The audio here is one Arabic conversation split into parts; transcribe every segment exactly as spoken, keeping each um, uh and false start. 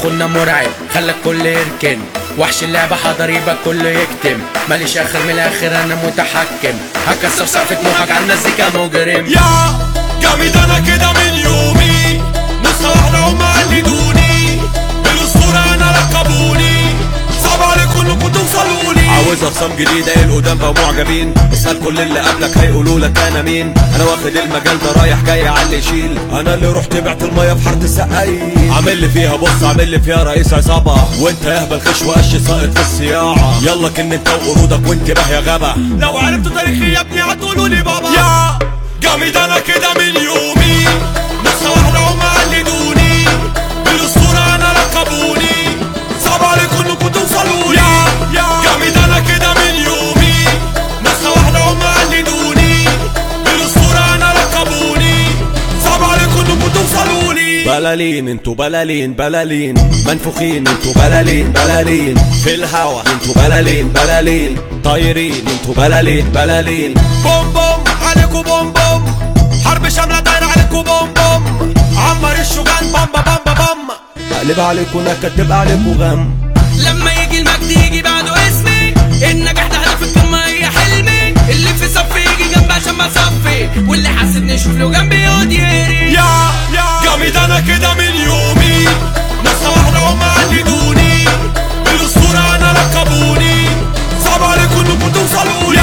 اخونا مرعب خلى الكل يركن، وحش اللعبة حضر يبقى كله يكتم، ماليش اخر من الاخر انا متحكم، هكسر سقف طموحك على الناس دي كمجرم. يا جامد انا كده من يومي، نص واحدة هما قلدوني، بالاسطورة انا ركبوني، صعب عليكم انكم توصلولي. عاوز اخصام جديدة القدام بقوا معجبين، اسأل كل اللي قبلك هيقولوا لك انا مين، انا واخد المجال ده رايح جاي على اللي يشيل، انا اللي رحت بعت المية في حارة السقايين، عامل لي فيها بص عامل لي فيها رئيس عصابة، وانت يهبل خش وقش ساقط في الصياعة، يلا كن انت وقرودك وانتباه يا غبا، لو عرفتوا تاريخي يا ابني هتقولوا لي بابا. يا جامد انا كده من يومي، نص واحدة هما قلدوني، بالاسطورة انا ركبوني، صعب عليكم انكم توصلولي. يا جامد انا كده من يومي، نص واحدة هما قلدوني، بالاسطورة انا ركبوني، صعب عليكم انكم توصلولي. بلالين انتوا بلالين بلالين منفوخين انتوا بلالين بلالين في الهوا انتوا بلالين بلالين طايرين انتوا بلالين بلالين. بوم بوم عليكوا بوم بوم، حرب شاملة دايرة عليكوا بوم بوم، عمر الشجان بامبا بامبا بام، اقلب عليكوا نكد تبقى عليكوا غم، لما يجي المجد يجي بعده اسمي، النجاح ده هدف القمة هي حلمي، اللي في صفي يجي جنبي عشان ما صفي، واللي حاسدني يشوف له جنبي يقعد يهري. يا جامد انا كده من يومي، نص واحدة هما قلدوني، بالاسطورة انا ركبوني، صعب عليكم انكم توصلولي.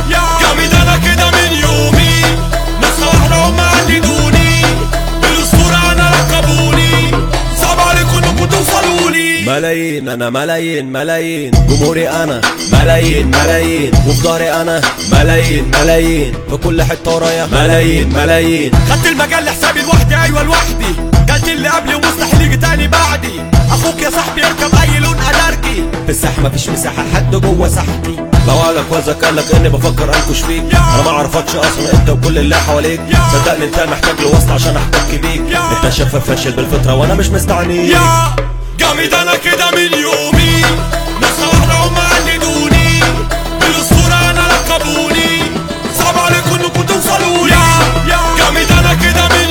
جامد انا كده من يومي، نص واحدة هما قلدوني، بالاسطورة انا ركبوني، صعب عليكم انكم توصلولي. ملايين انا ملايين ملايين جمهوري انا ملايين ملايين وفي ضهري انا ملايين ملايين في كل حته ورايا ملايين ملايين. خدت المجال لحسابي لوحدي ايوه لوحدي، قلت اللي قبلي ومستحيل يجي تاني بعدي، اخوك يا صاحبي يركب اي لون ادرجي، في الساحه مفيش مساحه لحد جوه ساحتي، لو قالك وزك قالك اني بفكر انكش فيك، انا ما اعرفكش اصلا انت وكل اللي حواليك، صدقني انت محتاج لواسطه عشان احتك بيك، انت شفاف فاشل بالفطره وانا مش مستعنيك. يا جامد انا كده من يومي، نص واحدة هما قلدوني، بالاسطورة انا ركبوني، صعب عليكم انكم توصلولي. جامد انا كده من